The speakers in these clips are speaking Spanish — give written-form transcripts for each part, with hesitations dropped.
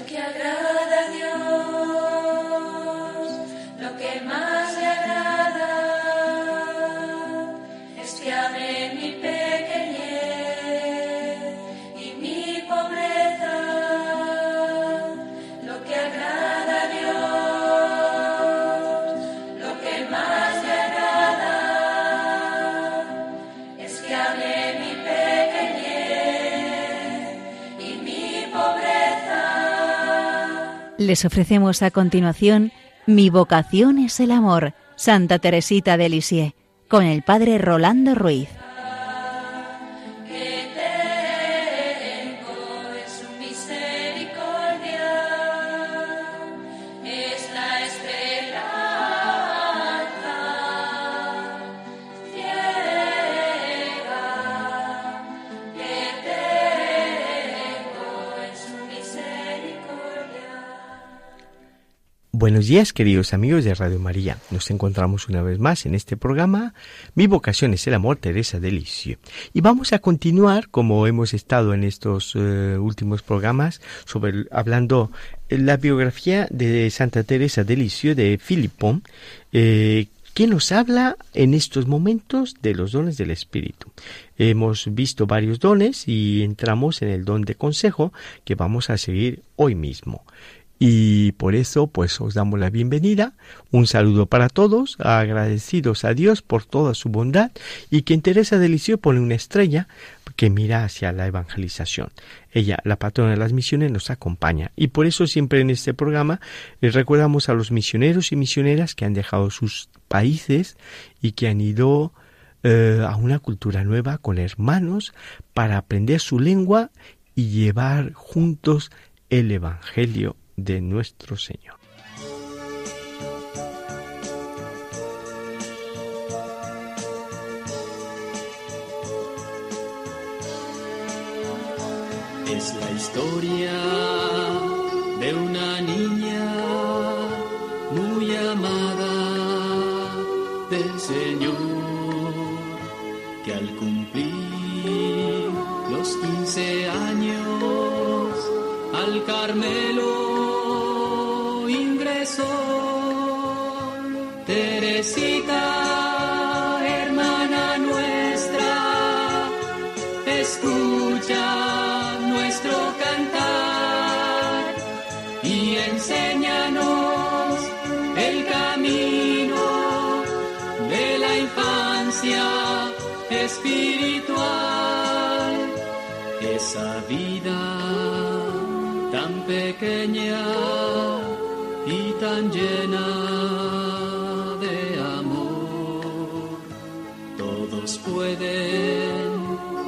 que agrada a Dios, lo que más le agrada, es que ame mi pequeñez y mi pobreza. Lo que agrada a Dios, lo que más le agrada, es que ame mi pequeñez y mi pobreza. Les ofrecemos a continuación Mi vocación es el amor, Santa Teresita de Lisieux, con el padre Rolando Ruiz. Que tengo en su misericordia, es la esperanza ciega que tengo en su misericordia. Buenos días, queridos amigos de Radio María. Nos encontramos una vez más en este programa Mi vocación es el amor, Teresa de Lisieux. Y vamos a continuar, como hemos estado en estos últimos programas, hablando la biografía de Santa Teresa de Lisieux de Philippon, que nos habla en estos momentos de los dones del Espíritu. Hemos visto varios dones y entramos en el don de consejo que vamos a seguir hoy mismo. Y por eso, pues, os damos la bienvenida, un saludo para todos, agradecidos a Dios por toda su bondad, y que en Teresa de Lisieux pone una estrella que mira hacia la evangelización. Ella, la patrona de las misiones, nos acompaña, y por eso siempre en este programa les recordamos a los misioneros y misioneras que han dejado sus países y que han ido a una cultura nueva con hermanos para aprender su lengua y llevar juntos el Evangelio de nuestro Señor. Es la historia de una niña muy amada del Señor, que al cumplir los 15 años al Carmelo Teresita, hermana nuestra, escucha nuestro cantar y enséñanos el camino de la infancia espiritual, esa vida tan pequeña y tan llena de amor. Todos pueden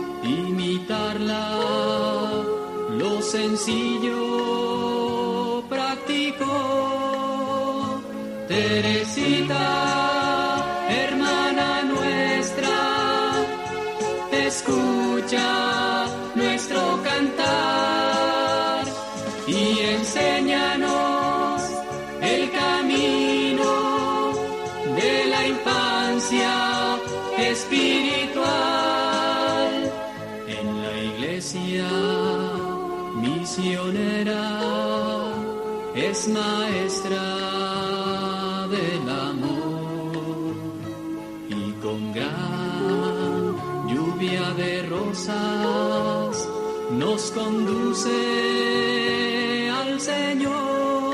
imitarla, lo sencillo práctico. Teresita, hermana nuestra, escucha nuestro cantar y enséñanos el camino de la infancia espiritual. En la iglesia misionera es maestra del amor y con gran lluvia de rosas nos conduce al Señor.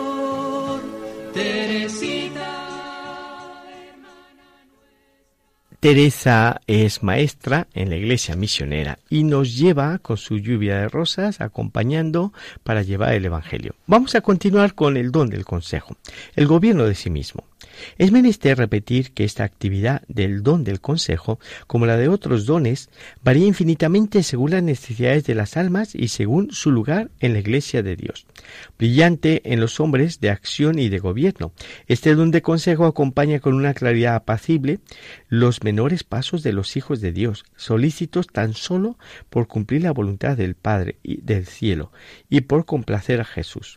Teresa es maestra en la iglesia misionera y nos lleva con su lluvia de rosas acompañando para llevar el Evangelio. Vamos a continuar con el don del consejo, el gobierno de sí mismo. Es menester repetir que esta actividad del don del consejo, como la de otros dones, varía infinitamente según las necesidades de las almas y según su lugar en la Iglesia de Dios. Brillante en los hombres de acción y de gobierno, este don de consejo acompaña con una claridad apacible los menores pasos de los hijos de Dios, solícitos tan solo por cumplir la voluntad del Padre y del cielo y por complacer a Jesús.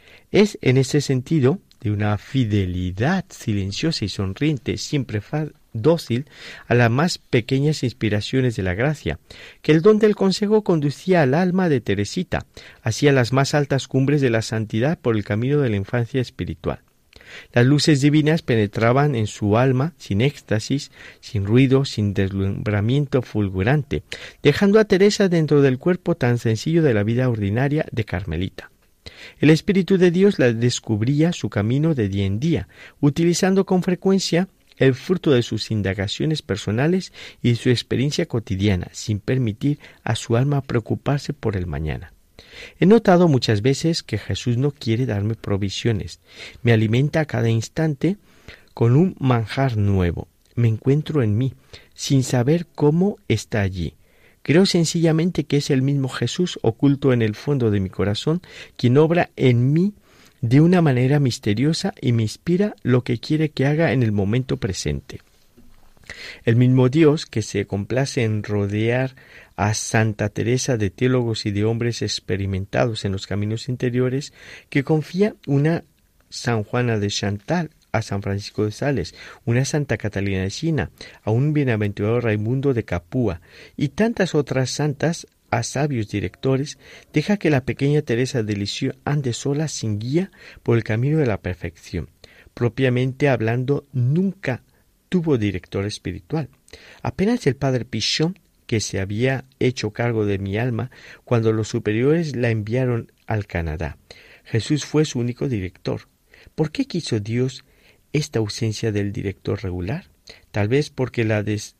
Es en ese sentido de una fidelidad silenciosa y sonriente, siempre dócil a las más pequeñas inspiraciones de la gracia, que el don del consejo conducía al alma de Teresita, hacia las más altas cumbres de la santidad por el camino de la infancia espiritual. Las luces divinas penetraban en su alma sin éxtasis, sin ruido, sin deslumbramiento fulgurante, dejando a Teresa dentro del cuerpo tan sencillo de la vida ordinaria de Carmelita. El Espíritu de Dios la descubría su camino de día en día, utilizando con frecuencia el fruto de sus indagaciones personales y su experiencia cotidiana, sin permitir a su alma preocuparse por el mañana. He notado muchas veces que Jesús no quiere darme provisiones. Me alimenta a cada instante con un manjar nuevo. Me encuentro en mí, sin saber cómo está allí. Creo sencillamente que es el mismo Jesús oculto en el fondo de mi corazón quien obra en mí de una manera misteriosa y me inspira lo que quiere que haga en el momento presente. El mismo Dios que se complace en rodear a Santa Teresa de teólogos y de hombres experimentados en los caminos interiores, que confía una San Juana de Chantal a San Francisco de Sales, una Santa Catalina de Siena, a un bienaventurado Raimundo de Capua y tantas otras santas a sabios directores, deja que la pequeña Teresa de Lisieux ande sola sin guía por el camino de la perfección. Propiamente hablando, nunca tuvo director espiritual. Apenas el padre Pichon, que se había hecho cargo de mi alma cuando los superiores la enviaron al Canadá. Jesús fue su único director. ¿Por qué quiso Dios esta ausencia del director regular? Tal vez porque la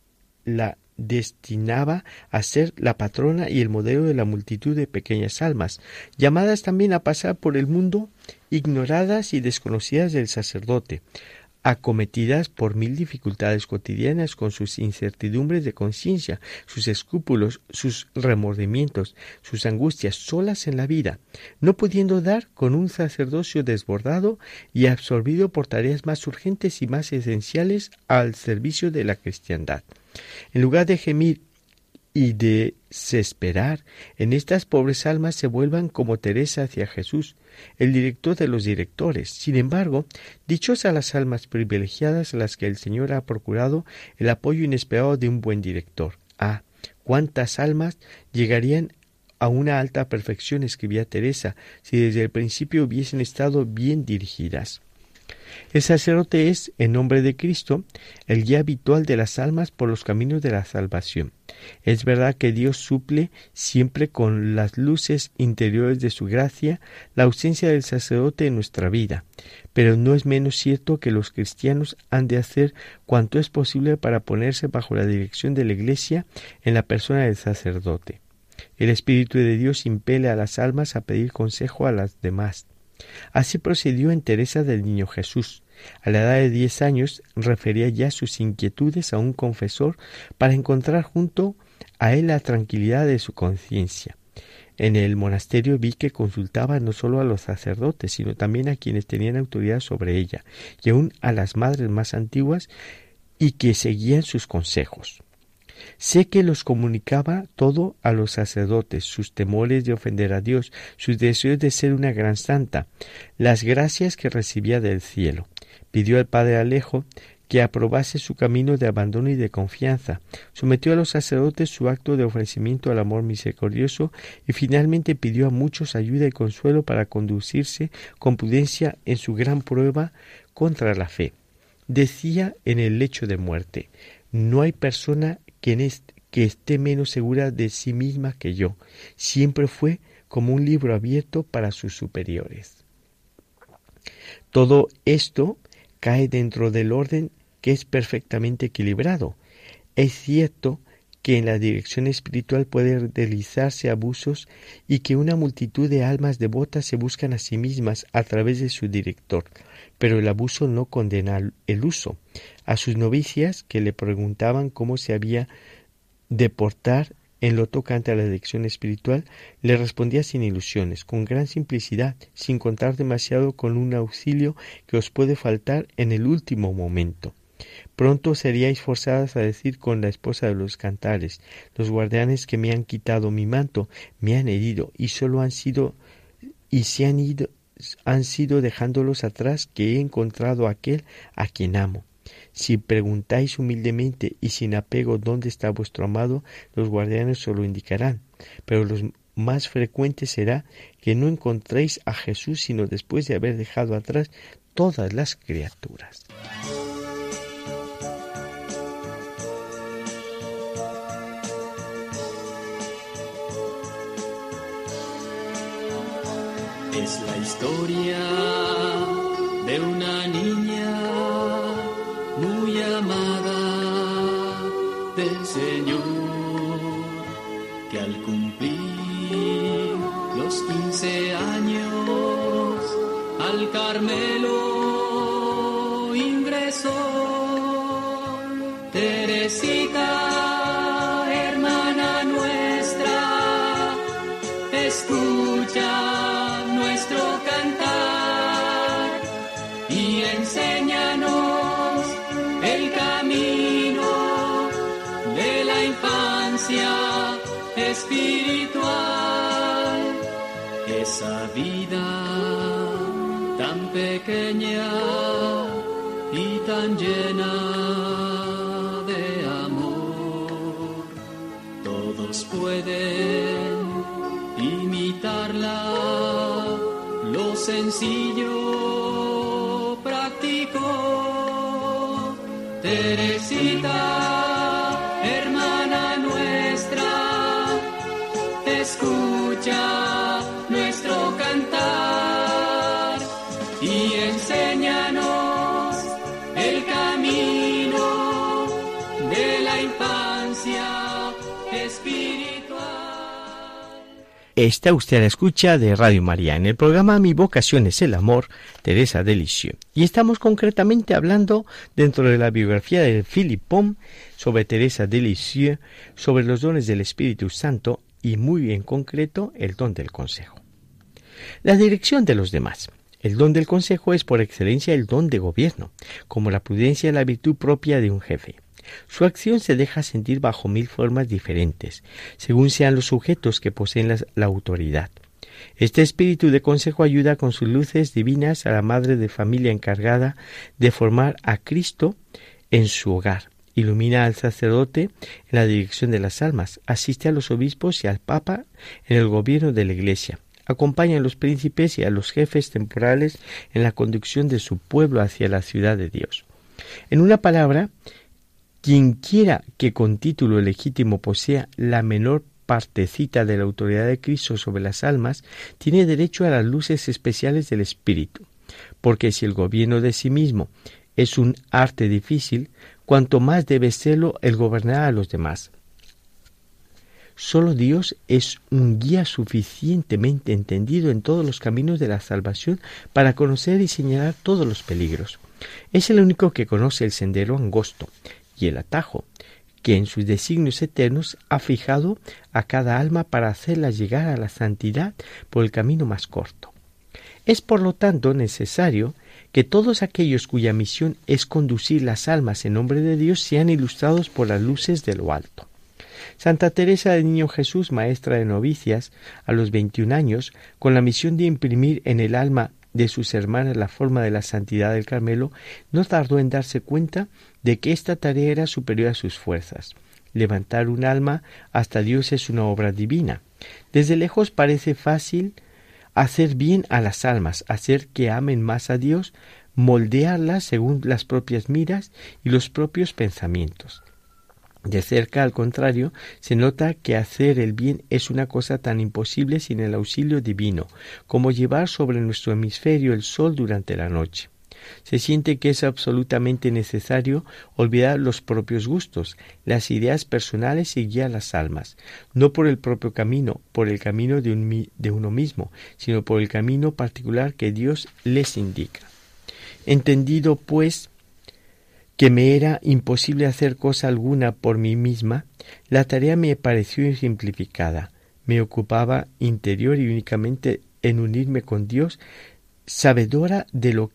destinaba a ser la patrona y el modelo de la multitud de pequeñas almas, llamadas también a pasar por el mundo ignoradas y desconocidas del sacerdote, acometidas por 1000 dificultades cotidianas con sus incertidumbres de conciencia, sus escrúpulos, sus remordimientos, sus angustias, solas en la vida, no pudiendo dar con un sacerdocio desbordado y absorbido por tareas más urgentes y más esenciales al servicio de la cristiandad. En lugar de gemir y de desesperar, en estas pobres almas se vuelvan como Teresa hacia Jesús, el director de los directores. Sin embargo, dichosas las almas privilegiadas a las que el Señor ha procurado el apoyo inesperado de un buen director. Ah, cuántas almas llegarían a una alta perfección, escribía Teresa, si desde el principio hubiesen estado bien dirigidas. El sacerdote es, en nombre de Cristo, el guía habitual de las almas por los caminos de la salvación. Es verdad que Dios suple siempre con las luces interiores de su gracia la ausencia del sacerdote en nuestra vida, pero no es menos cierto que los cristianos han de hacer cuanto es posible para ponerse bajo la dirección de la Iglesia en la persona del sacerdote. El Espíritu de Dios impele a las almas a pedir consejo a las demás. Así procedió en Teresa del Niño Jesús. A la edad de 10 años refería ya sus inquietudes a un confesor para encontrar junto a él la tranquilidad de su conciencia. En el monasterio vi que consultaba no solo a los sacerdotes, sino también a quienes tenían autoridad sobre ella, y aun a las madres más antiguas y que seguían sus consejos. Sé que los comunicaba todo a los sacerdotes, sus temores de ofender a Dios, sus deseos de ser una gran santa, las gracias que recibía del cielo. Pidió al padre Alejo que aprobase su camino de abandono y de confianza. Sometió a los sacerdotes su acto de ofrecimiento al amor misericordioso y finalmente pidió a muchos ayuda y consuelo para conducirse con prudencia en su gran prueba contra la fe. Decía en el lecho de muerte: no hay persona que esté menos segura de sí misma que yo. Siempre fue como un libro abierto para sus superiores. Todo esto cae dentro del orden que es perfectamente equilibrado. Es cierto que en la dirección espiritual puede deslizarse abusos y que una multitud de almas devotas se buscan a sí mismas a través de su director, pero el abuso no condena el uso. A sus novicias que le preguntaban cómo se había de portar en lo tocante a la dirección espiritual, le respondía sin ilusiones, con gran simplicidad, sin contar demasiado con un auxilio que os puede faltar en el último momento. Pronto seríais forzadas a decir con la esposa de los cantares: los guardianes que me han quitado mi manto me han herido y solo han sido dejándolos atrás que he encontrado a aquel a quien amo. Si preguntáis humildemente y sin apego dónde está vuestro amado, los guardianes os lo indicarán. Pero lo más frecuente será que no encontréis a Jesús sino después de haber dejado atrás todas las criaturas. Es la historia de una niña muy amada del Señor, que al cumplir los 15 años al Carmelo ingresó. Teresita, hermana nuestra, escucha nuestro cantar y enséñanos el camino de la infancia espiritual, esa vida tan pequeña y tan llena de amor. Todos pueden imitarla, lo sencillo práctico. Teresita, hermana nuestra, escucha nuestro cantar y enséñanos el camino de la infancia espiritual. Está usted a la escucha de Radio María en el programa Mi vocación es el amor, Teresa de Lisieux. Y estamos concretamente hablando dentro de la biografía de Philippon sobre Teresa de Lisieux, sobre los dones del Espíritu Santo y muy en concreto el don del consejo. La dirección de los demás. El don del consejo es por excelencia el don de gobierno, como la prudencia y la virtud propia de un jefe. Su acción se deja sentir bajo 1000 formas diferentes, según sean los sujetos que poseen la autoridad. Este espíritu de consejo ayuda con sus luces divinas a la madre de familia encargada de formar a Cristo en su hogar. Ilumina al sacerdote en la dirección de las almas, asiste a los obispos y al Papa en el gobierno de la Iglesia. Acompaña a los príncipes y a los jefes temporales en la conducción de su pueblo hacia la ciudad de Dios. En una palabra, quien quiera que con título legítimo posea la menor partecita de la autoridad de Cristo sobre las almas, tiene derecho a las luces especiales del Espíritu, porque si el gobierno de sí mismo es un arte difícil, cuanto más debe serlo el gobernar a los demás. Solo Dios es un guía suficientemente entendido en todos los caminos de la salvación para conocer y señalar todos los peligros. Es el único que conoce el sendero angosto y el atajo, que en sus designios eternos ha fijado a cada alma para hacerla llegar a la santidad por el camino más corto. Es por lo tanto necesario que todos aquellos cuya misión es conducir las almas en nombre de Dios sean ilustrados por las luces de lo alto. Santa Teresa del Niño Jesús, maestra de novicias, a los 21 años, con la misión de imprimir en el alma de sus hermanas la forma de la santidad del Carmelo, no tardó en darse cuenta de que esta tarea era superior a sus fuerzas. Levantar un alma hasta Dios es una obra divina. Desde lejos parece fácil hacer bien a las almas, hacer que amen más a Dios, moldearlas según las propias miras y los propios pensamientos. De cerca, al contrario, se nota que hacer el bien es una cosa tan imposible sin el auxilio divino, como llevar sobre nuestro hemisferio el sol durante la noche. Se siente que es absolutamente necesario olvidar los propios gustos, las ideas personales y guiar las almas, no por el propio camino, por el camino de uno mismo, sino por el camino particular que Dios les indica. Entendido, pues, que me era imposible hacer cosa alguna por mí misma, la tarea me pareció simplificada. Me ocupaba interior y únicamente en unirme con Dios, sabedora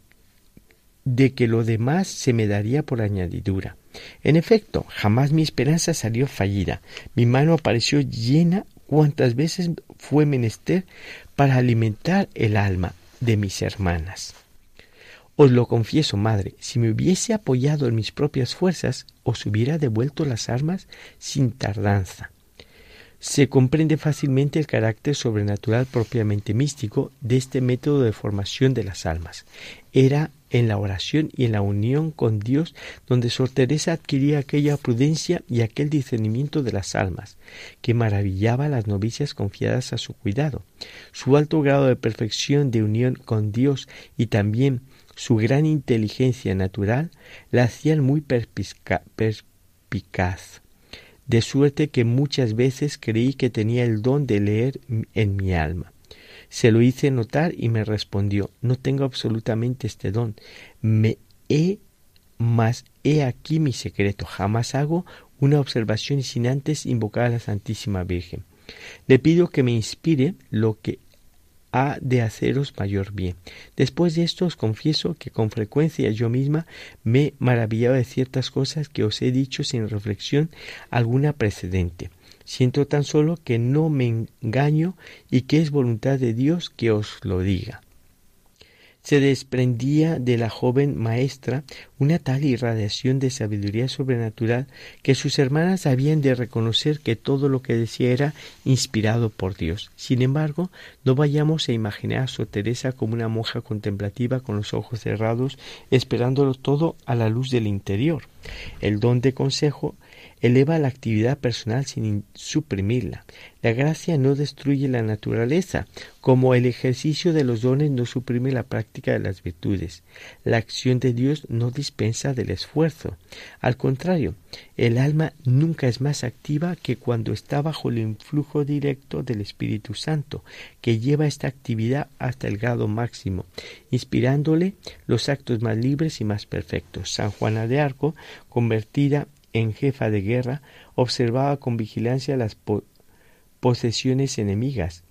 de que lo demás se me daría por añadidura. En efecto, jamás mi esperanza salió fallida. Mi mano apareció llena cuantas veces fue menester para alimentar el alma de mis hermanas. Os lo confieso, madre, si me hubiese apoyado en mis propias fuerzas, os hubiera devuelto las armas sin tardanza. Se comprende fácilmente el carácter sobrenatural propiamente místico de este método de formación de las almas. Era en la oración y en la unión con Dios donde Sor Teresa adquiría aquella prudencia y aquel discernimiento de las almas, que maravillaba a las novicias confiadas a su cuidado. Su alto grado de perfección de unión con Dios y también su gran inteligencia natural la hacían muy perspicaz, de suerte que muchas veces creí que tenía el don de leer en mi alma. Se lo hice notar y me respondió: no tengo absolutamente este don, mas he aquí mi secreto, jamás hago una observación sin antes invocar a la Santísima Virgen. Le pido que me inspire lo que ha de haceros mayor bien. Después de esto os confieso que con frecuencia yo misma me maravillaba de ciertas cosas que os he dicho sin reflexión alguna precedente. Siento tan solo que no me engaño y que es voluntad de Dios que os lo diga. Se desprendía de la joven maestra una tal irradiación de sabiduría sobrenatural que sus hermanas habían de reconocer que todo lo que decía era inspirado por Dios. Sin embargo, no vayamos a imaginar a Sor Teresa como una monja contemplativa con los ojos cerrados, esperándolo todo a la luz del interior. El don de consejo eleva la actividad personal sin suprimirla. La gracia no destruye la naturaleza, como el ejercicio de los dones no suprime la práctica de las virtudes. La acción de Dios no dispensa del esfuerzo. Al contrario, el alma nunca es más activa que cuando está bajo el influjo directo del Espíritu Santo, que lleva esta actividad hasta el grado máximo, inspirándole los actos más libres y más perfectos. San Juana de Arco, convertida en jefa de guerra, observaba con vigilancia las posesiones enemigas,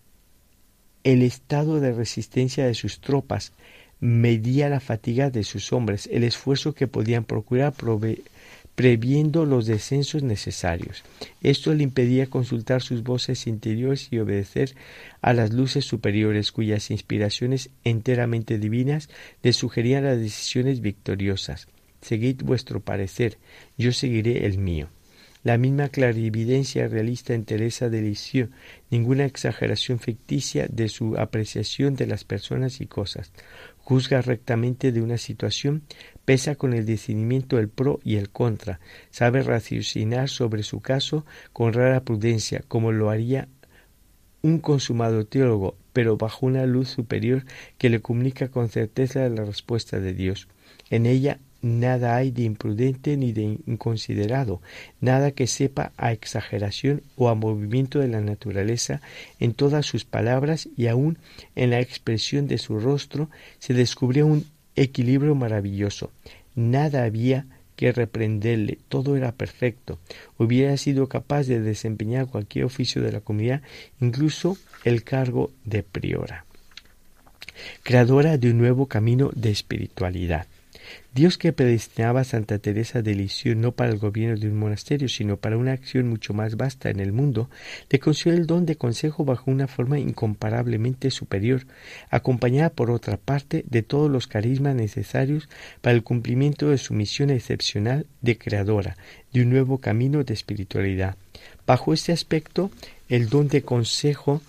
el estado de resistencia de sus tropas, medía la fatiga de sus hombres, el esfuerzo que podían procurar previendo los descensos necesarios. Esto le impedía consultar sus voces interiores y obedecer a las luces superiores, cuyas inspiraciones enteramente divinas le sugerían las decisiones victoriosas. Seguid vuestro parecer, yo seguiré el mío. La misma clarividencia realista en Teresa de Lisieux, ninguna exageración ficticia de su apreciación de las personas y cosas. Juzga rectamente de una situación, pesa con el discernimiento el pro y el contra, sabe raciocinar sobre su caso con rara prudencia, como lo haría un consumado teólogo, pero bajo una luz superior que le comunica con certeza la respuesta de Dios. En ella nada hay de imprudente ni de inconsiderado, nada que sepa a exageración o a movimiento de la naturaleza. En todas sus palabras y aun en la expresión de su rostro se descubría un equilibrio maravilloso. Nada había que reprenderle, todo era perfecto. Hubiera sido capaz de desempeñar cualquier oficio de la comunidad, incluso el cargo de priora. Creadora de un nuevo camino de espiritualidad. Dios, que predestinaba a Santa Teresa de Lisieux no para el gobierno de un monasterio, sino para una acción mucho más vasta en el mundo, le concedió el don de consejo bajo una forma incomparablemente superior, acompañada por otra parte de todos los carismas necesarios para el cumplimiento de su misión excepcional de creadora de un nuevo camino de espiritualidad. Bajo este aspecto, el don de consejo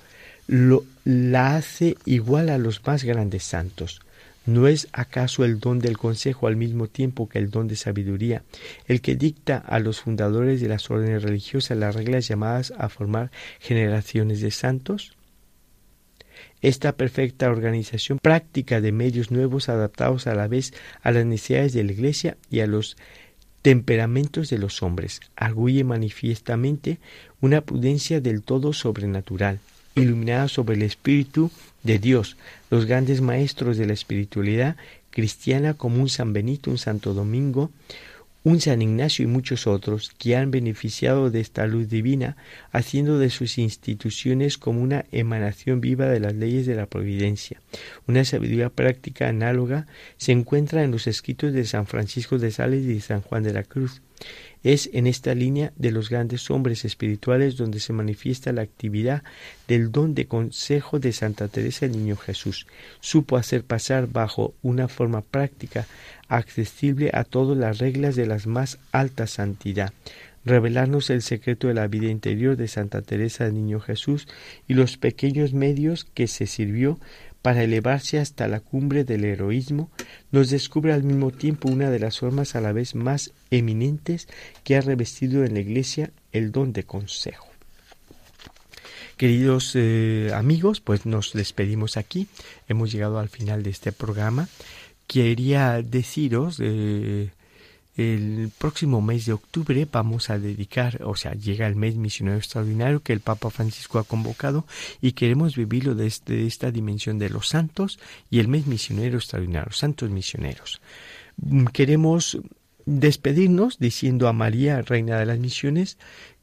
la hace igual a los más grandes santos. ¿No es acaso el don del consejo al mismo tiempo que el don de sabiduría el que dicta a los fundadores de las órdenes religiosas las reglas llamadas a formar generaciones de santos? Esta perfecta organización práctica de medios nuevos adaptados a la vez a las necesidades de la Iglesia y a los temperamentos de los hombres arguye manifiestamente una prudencia del todo sobrenatural, iluminada sobre el Espíritu de Dios, los grandes maestros de la espiritualidad cristiana como un San Benito, un Santo Domingo, un San Ignacio y muchos otros, que han beneficiado de esta luz divina, haciendo de sus instituciones como una emanación viva de las leyes de la providencia. Una sabiduría práctica análoga se encuentra en los escritos de San Francisco de Sales y de San Juan de la Cruz. Es en esta línea de los grandes hombres espirituales donde se manifiesta la actividad del don de consejo de Santa Teresa del Niño Jesús. Supo hacer pasar bajo una forma práctica accesible a todas las reglas de la más alta santidad, revelarnos el secreto de la vida interior de Santa Teresa del Niño Jesús y los pequeños medios que se sirvió para elevarse hasta la cumbre del heroísmo. Nos descubre al mismo tiempo una de las formas a la vez más eminentes que ha revestido en la Iglesia el don de consejo. Queridos amigos, pues nos despedimos aquí. Hemos llegado al final de este programa. Quería deciros, el próximo mes de octubre vamos a dedicar, llega el mes misionero extraordinario que el Papa Francisco ha convocado y queremos vivirlo desde esta dimensión de los santos y el mes misionero extraordinario, santos misioneros. Queremos despedirnos diciendo a María, Reina de las Misiones,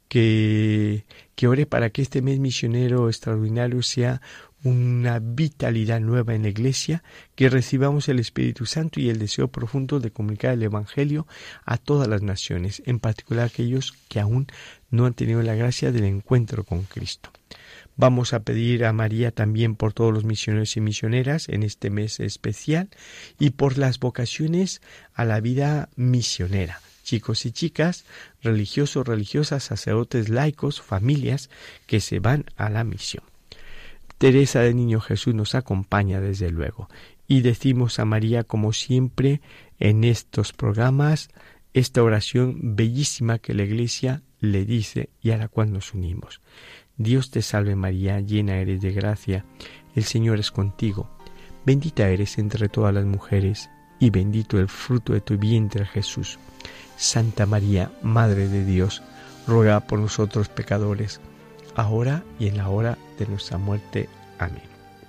que ore para que este mes misionero extraordinario sea una vitalidad nueva en la Iglesia, que recibamos el Espíritu Santo y el deseo profundo de comunicar el Evangelio a todas las naciones, en particular aquellos que aún no han tenido la gracia del encuentro con Cristo. Vamos a pedir a María también por todos los misioneros y misioneras en este mes especial y por las vocaciones a la vida misionera. Chicos y chicas, religiosos, religiosas, sacerdotes, laicos, familias que se van a la misión. Teresa del Niño Jesús nos acompaña desde luego y decimos a María como siempre en estos programas esta oración bellísima que la Iglesia le dice y a la cual nos unimos. Dios te salve María, llena eres de gracia, el Señor es contigo, bendita eres entre todas las mujeres y bendito el fruto de tu vientre Jesús. Santa María, Madre de Dios, ruega por nosotros pecadores, ahora y en la hora de nuestra muerte. Amén.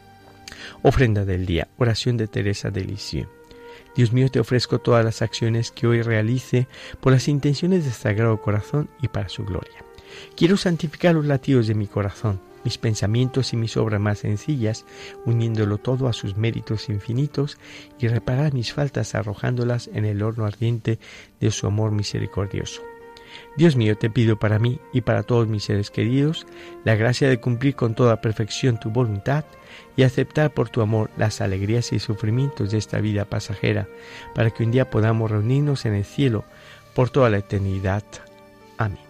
Ofrenda del día, oración de Teresa de Lisieux. Dios mío, te ofrezco todas las acciones que hoy realice por las intenciones del Sagrado Corazón y para su gloria. Quiero santificar los latidos de mi corazón, mis pensamientos y mis obras más sencillas, uniéndolo todo a sus méritos infinitos y reparar mis faltas arrojándolas en el horno ardiente de su amor misericordioso. Dios mío, te pido para mí y para todos mis seres queridos la gracia de cumplir con toda perfección tu voluntad y aceptar por tu amor las alegrías y sufrimientos de esta vida pasajera, para que un día podamos reunirnos en el cielo por toda la eternidad. Amén.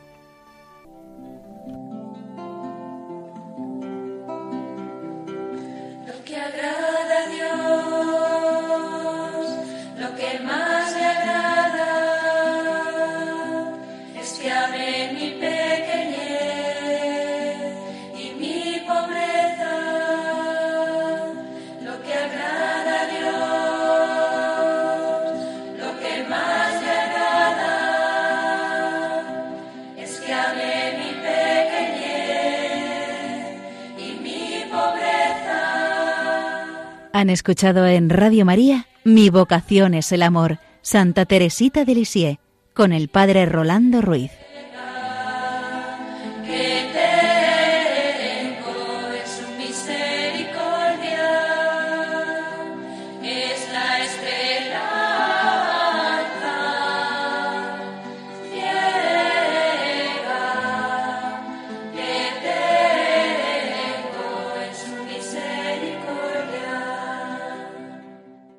Lo que agrada a Dios, lo que más le agrada, es que ame mi pequeñez y mi pobreza. Lo que agrada a Dios, lo que más le agrada, es que ame mi pequeñez y mi pobreza. Han escuchado en Radio María Mi vocación es el amor, Santa Teresita de Lisieux, con el Padre Rolando Ruiz.